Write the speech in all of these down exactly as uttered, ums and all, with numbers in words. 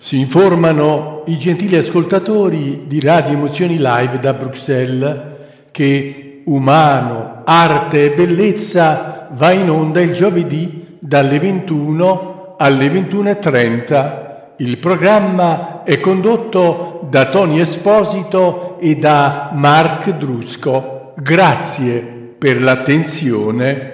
Si informano i gentili ascoltatori di Radio Emozioni Live da Bruxelles che Umano, Arte e Bellezza va in onda il giovedì dalle ventuno alle ventuno e trenta. Il programma è condotto da Tony Esposito e da Mark Drusco. Grazie per l'attenzione.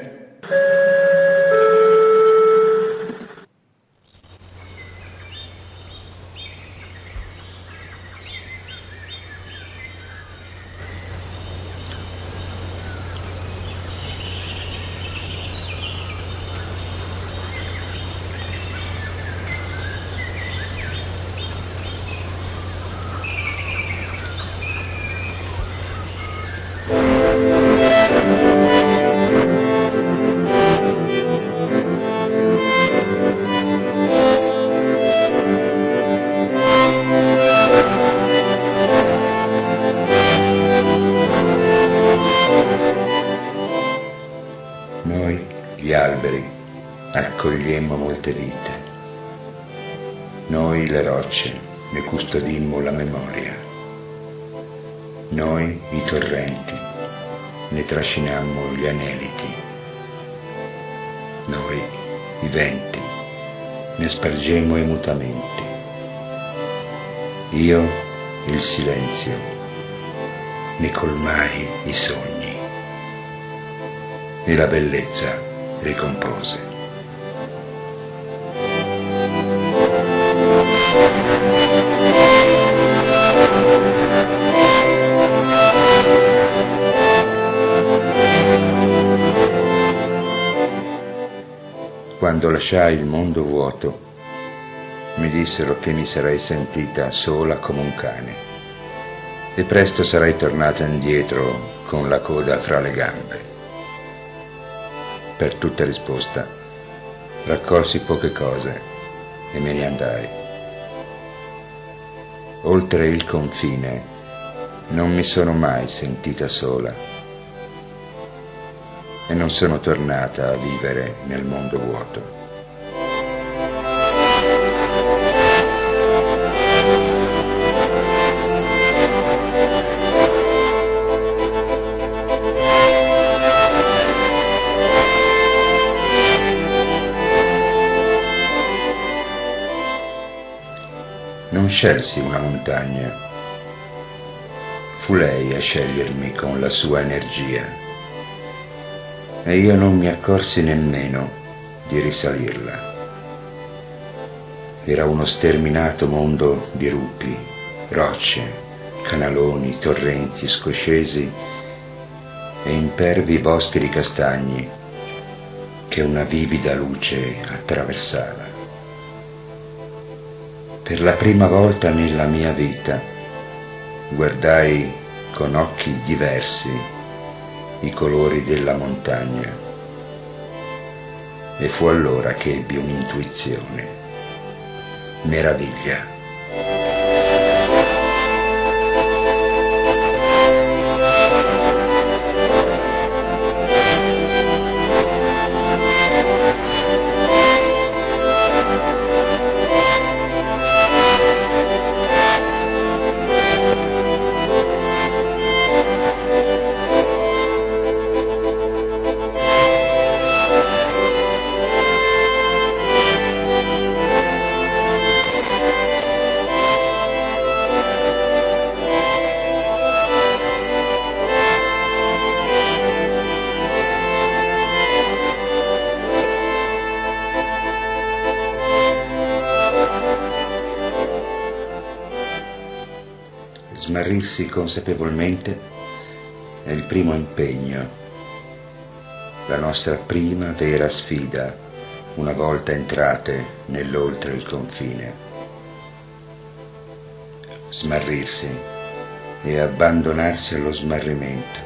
Accogliemmo molte vite. Noi le rocce ne custodimmo la memoria. Noi i torrenti ne trascinammo gli aneliti. Noi i venti ne spargemmo i mutamenti. Io il silenzio ne colmai i sogni e la bellezza ricompose. Quando lasciai il mondo vuoto, mi dissero che mi sarei sentita sola come un cane e presto sarei tornata indietro con la coda fra le gambe. Per tutta risposta raccolsi poche cose e me ne andai. Oltre il confine non mi sono mai sentita sola e non sono tornata a vivere nel mondo vuoto. Non scelsi una montagna, fu lei a scegliermi con la sua energia. E io non mi accorsi nemmeno di risalirla. Era uno sterminato mondo di rupi, rocce, canaloni, torrenti scoscesi e impervi boschi di castagni che una vivida luce attraversava. Per la prima volta nella mia vita guardai con occhi diversi i colori della montagna e fu allora che ebbi un'intuizione. Meraviglia. Smarrirsi consapevolmente è il primo impegno, la nostra prima vera sfida una volta entrate nell'oltre il confine. Smarrirsi e abbandonarsi allo smarrimento.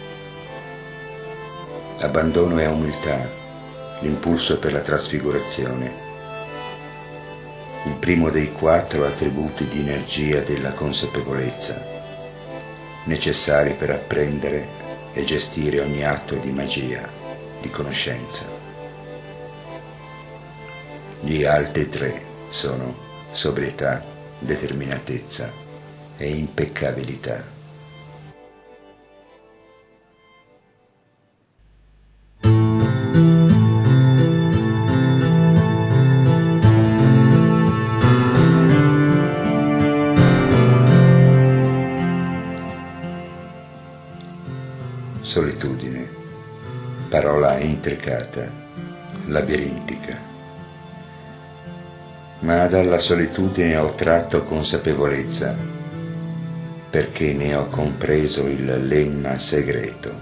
Abbandono è umiltà, l'impulso per la trasfigurazione. Il primo dei quattro attributi di energia della consapevolezza, necessari per apprendere e gestire ogni atto di magia, di conoscenza. Gli altri tre sono sobrietà, determinatezza e impeccabilità. Solitudine, parola intricata, labirintica. Ma dalla solitudine ho tratto consapevolezza, perché ne ho compreso il lemma segreto.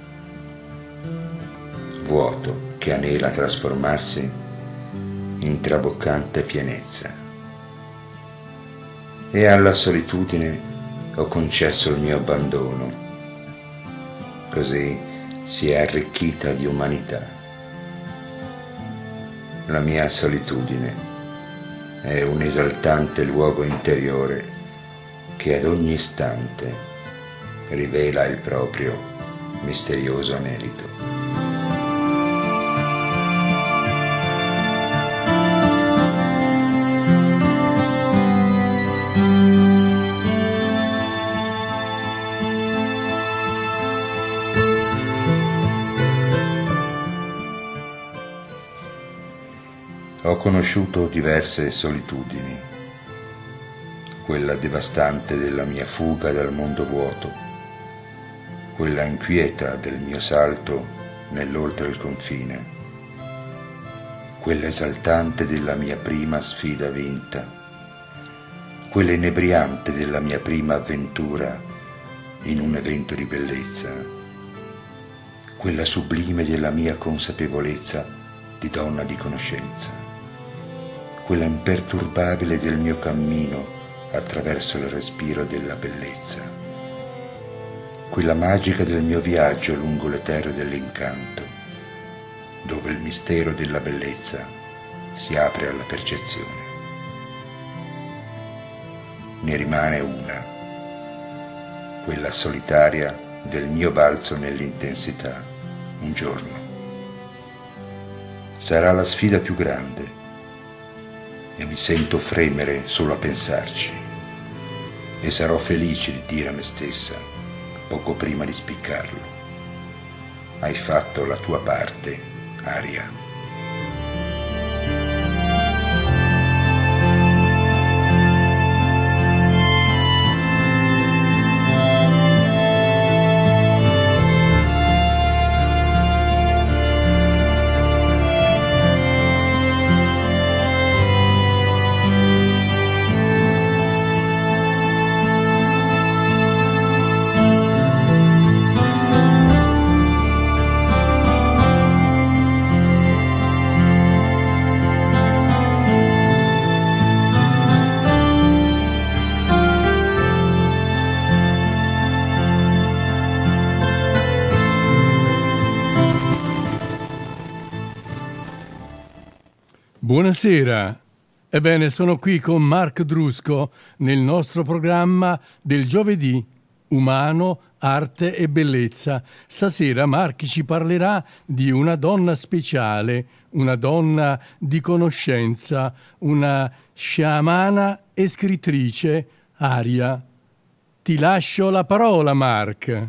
Vuoto che anela a trasformarsi in traboccante pienezza. E alla solitudine ho concesso il mio abbandono. Così si è arricchita di umanità. La mia solitudine è un esaltante luogo interiore che ad ogni istante rivela il proprio misterioso anelito. Ho conosciuto diverse solitudini, quella devastante della mia fuga dal mondo vuoto, quella inquieta del mio salto nell'oltre il confine, quella esaltante della mia prima sfida vinta, quella inebriante della mia prima avventura in un evento di bellezza, quella sublime della mia consapevolezza di donna di conoscenza, quella imperturbabile del mio cammino attraverso il respiro della bellezza, quella magica del mio viaggio lungo le terre dell'incanto, dove il mistero della bellezza si apre alla percezione. Ne rimane una, quella solitaria del mio balzo nell'intensità, un giorno. Sarà la sfida più grande, e mi sento fremere solo a pensarci, e sarò felice di dire a me stessa, poco prima di spiccarlo: hai fatto la tua parte, Aria. Buonasera, ebbene sono qui con Mark Drusco nel nostro programma del giovedì, Umano, Arte e Bellezza. Stasera Mark ci parlerà di una donna speciale, una donna di conoscenza, una sciamana e scrittrice, Aria. Ti lascio la parola, Mark.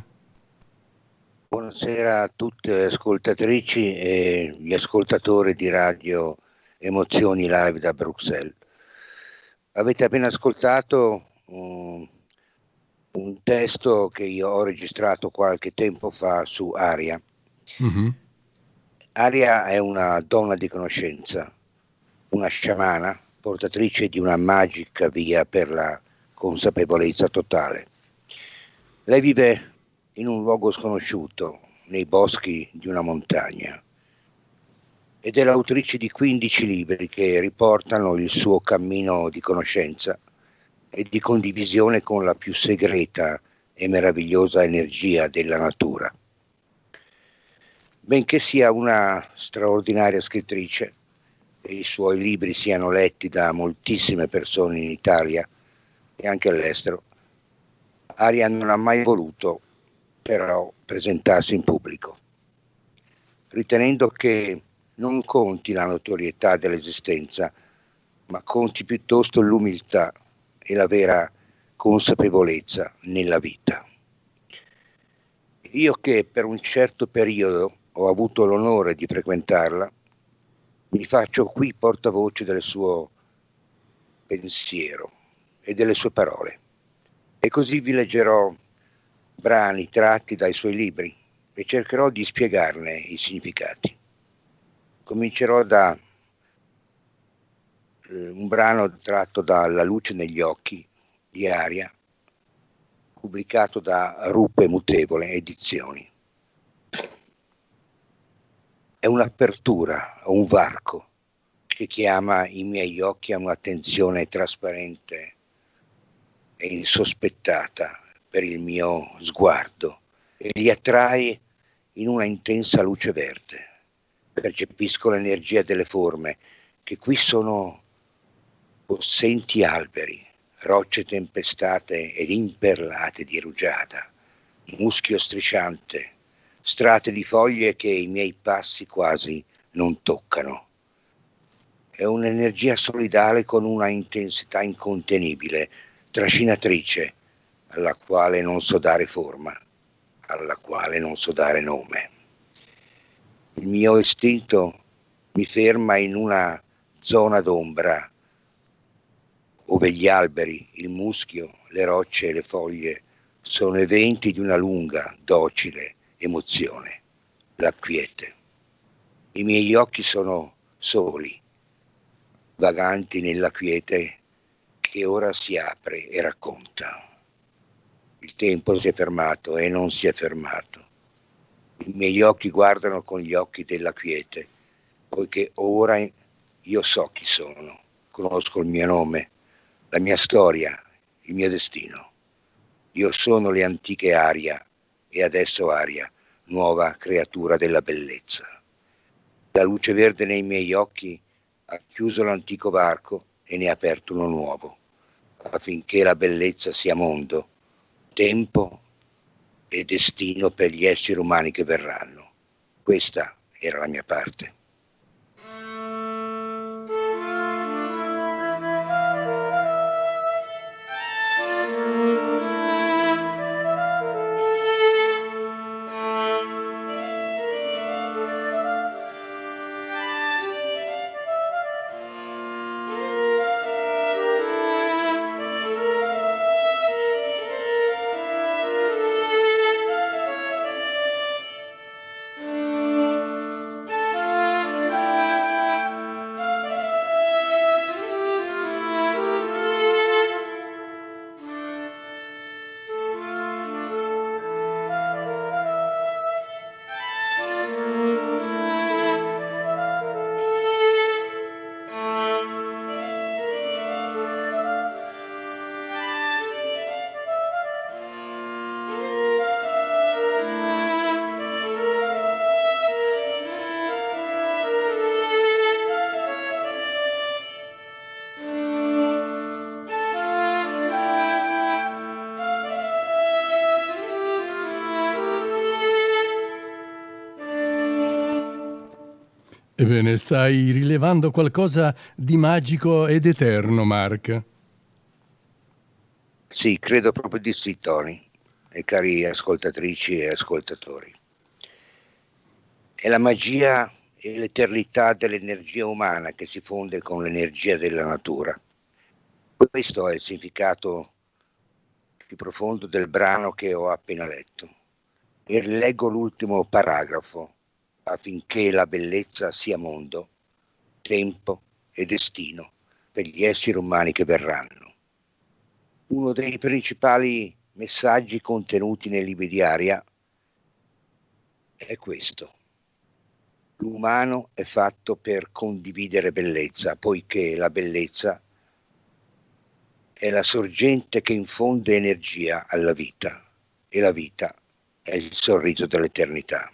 Buonasera a tutte le ascoltatrici e gli ascoltatori di Radio Emozioni Live da Bruxelles. Avete appena ascoltato um, un testo che io ho registrato qualche tempo fa su Aria. Mm-hmm. Aria è una donna di conoscenza, una sciamana, portatrice di una magica via per la consapevolezza totale. Lei vive in un luogo sconosciuto, nei boschi di una montagna, ed è l'autrice di quindici libri che riportano il suo cammino di conoscenza e di condivisione con la più segreta e meravigliosa energia della natura. Benché sia una straordinaria scrittrice e i suoi libri siano letti da moltissime persone in Italia e anche all'estero, Aria non ha mai voluto però presentarsi in pubblico, ritenendo che non conti la notorietà dell'esistenza, ma conti piuttosto l'umiltà e la vera consapevolezza nella vita. Io che per un certo periodo ho avuto l'onore di frequentarla, mi faccio qui portavoce del suo pensiero e delle sue parole, e così vi leggerò brani tratti dai suoi libri e cercherò di spiegarne i significati. Comincerò da eh, un brano tratto da La luce negli occhi di Aria, pubblicato da Rupe Mutevole Edizioni. È un'apertura, un varco che chiama i miei occhi a un'attenzione trasparente e insospettata per il mio sguardo e li attrae in una intensa luce verde. Percepisco l'energia delle forme che qui sono possenti alberi, rocce tempestate ed imperlate di rugiada, muschio strisciante, strate di foglie che i miei passi quasi non toccano. È un'energia solidale con una intensità incontenibile, trascinatrice, alla quale non so dare forma, alla quale non so dare nome. Il mio istinto mi ferma in una zona d'ombra, ove gli alberi, il muschio, le rocce e le foglie sono eventi di una lunga, docile emozione, la quiete. I miei occhi sono soli, vaganti nella quiete che ora si apre e racconta. Il tempo si è fermato e non si è fermato. I miei occhi guardano con gli occhi della quiete, poiché ora io so chi sono, conosco il mio nome, la mia storia, il mio destino. Io sono le antiche Aria e adesso Aria, nuova creatura della bellezza. La luce verde nei miei occhi ha chiuso l'antico varco e ne ha aperto uno nuovo, affinché la bellezza sia mondo, tempo e destino per gli esseri umani che verranno. Questa era la mia parte. Ebbene, stai rilevando qualcosa di magico ed eterno, Mark. Sì, credo proprio di sì, Tony, e cari ascoltatrici e ascoltatori. È la magia e l'eternità dell'energia umana che si fonde con l'energia della natura. Questo è il significato più profondo del brano che ho appena letto. E leggo l'ultimo paragrafo, affinché la bellezza sia mondo, tempo e destino per gli esseri umani che verranno. Uno dei principali messaggi contenuti nei libri di Aria è questo. L'umano è fatto per condividere bellezza, poiché la bellezza è la sorgente che infonde energia alla vita e la vita è il sorriso dell'eternità.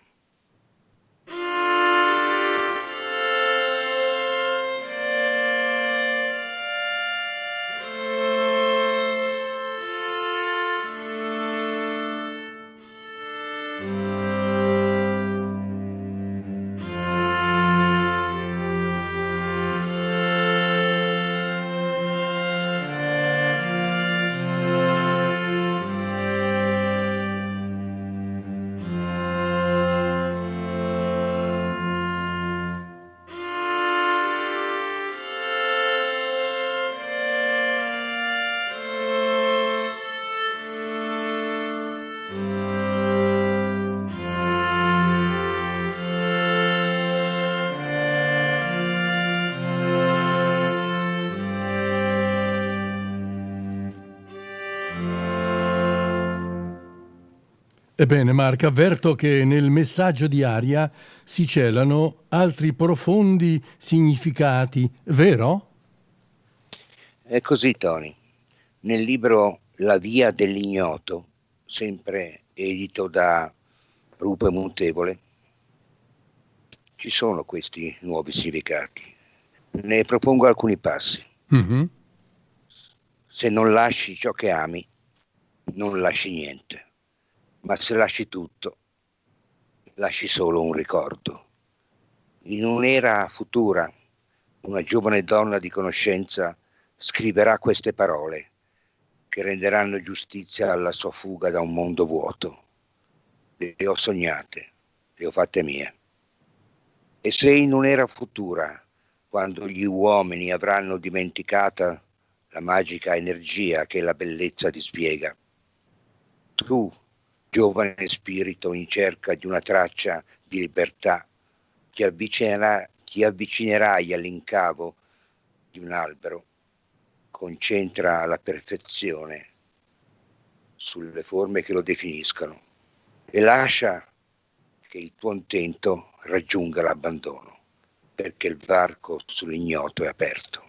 Ebbene, Mark, avverto che nel messaggio di Aria si celano altri profondi significati, vero? È così, Tony. Nel libro La via dell'ignoto, sempre edito da Rupe Mutevole, ci sono questi nuovi significati. Ne propongo alcuni passi. Mm-hmm. Se non lasci ciò che ami, non lasci niente. Ma se lasci tutto, lasci solo un ricordo. In un'era futura, una giovane donna di conoscenza scriverà queste parole che renderanno giustizia alla sua fuga da un mondo vuoto. Le ho sognate, le ho fatte mie. E se in un'era futura, quando gli uomini avranno dimenticata la magica energia che la bellezza dispiega, tu, giovane spirito in cerca di una traccia di libertà, ti, avvicinerà, ti avvicinerai all'incavo di un albero, concentra la perfezione sulle forme che lo definiscono e lascia che il tuo intento raggiunga l'abbandono, perché il varco sull'ignoto è aperto.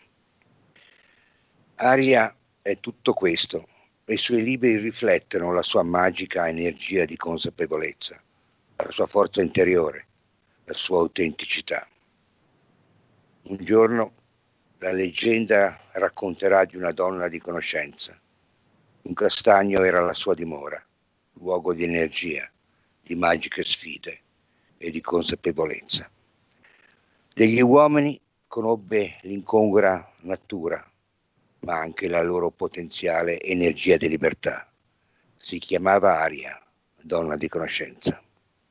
Aria è tutto questo. E i suoi libri riflettono la sua magica energia di consapevolezza, la sua forza interiore, la sua autenticità. Un giorno la leggenda racconterà di una donna di conoscenza. Un castagno era la sua dimora, luogo di energia, di magiche sfide e di consapevolezza. Degli uomini conobbe l'incongrua natura, ma anche la loro potenziale energia di libertà. Si chiamava Aria, donna di conoscenza.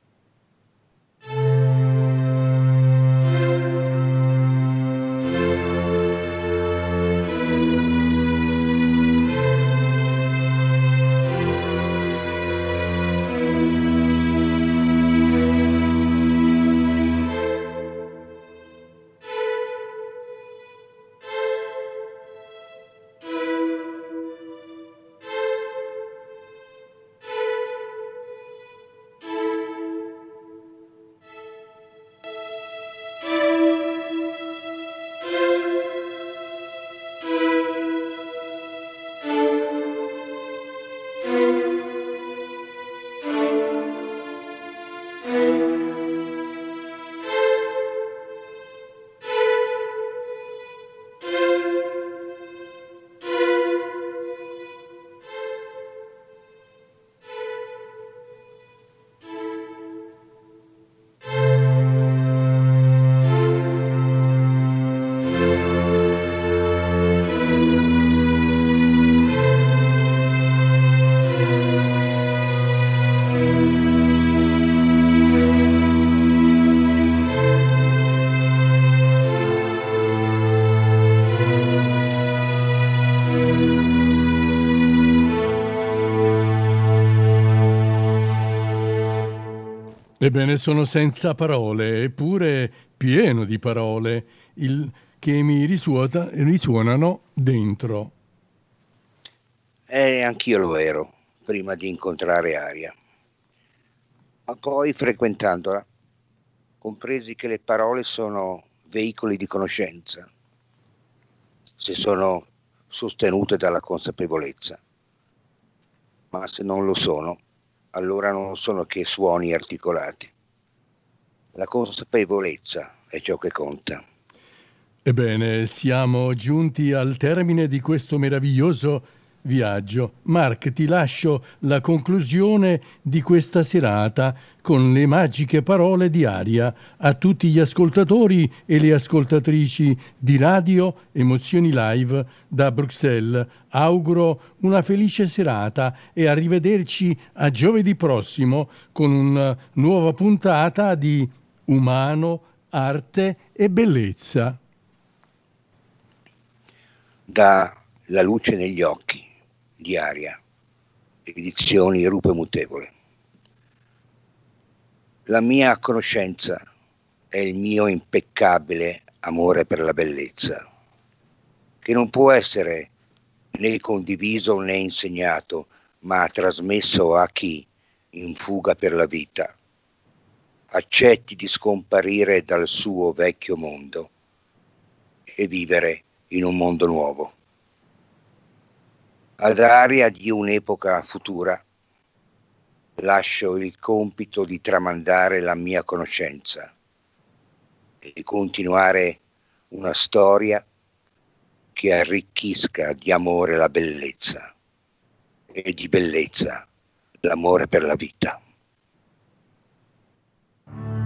Ebbene, sono senza parole, eppure pieno di parole, il, che mi risuota, risuonano dentro. E anch'io lo ero, prima di incontrare Aria. Ma poi, frequentandola, compresi che le parole sono veicoli di conoscenza, se sono sostenute dalla consapevolezza. Ma se non lo sono, allora non sono che suoni articolati. La consapevolezza è ciò che conta. Ebbene, siamo giunti al termine di questo meraviglioso viaggio. Mark, ti lascio la conclusione di questa serata con le magiche parole di Aria. A tutti gli ascoltatori e le ascoltatrici di Radio Emozioni Live da Bruxelles auguro una felice serata e arrivederci a giovedì prossimo con una nuova puntata di Umano, Arte e Bellezza. Da La luce negli occhi di Aria, edizioni Rupe Mutevole. La mia conoscenza è il mio impeccabile amore per la bellezza, che non può essere né condiviso né insegnato, ma trasmesso a chi, in fuga per la vita, accetti di scomparire dal suo vecchio mondo e vivere in un mondo nuovo. Ad aria di un'epoca futura, lascio il compito di tramandare la mia conoscenza e continuare una storia che arricchisca di amore la bellezza e di bellezza l'amore per la vita.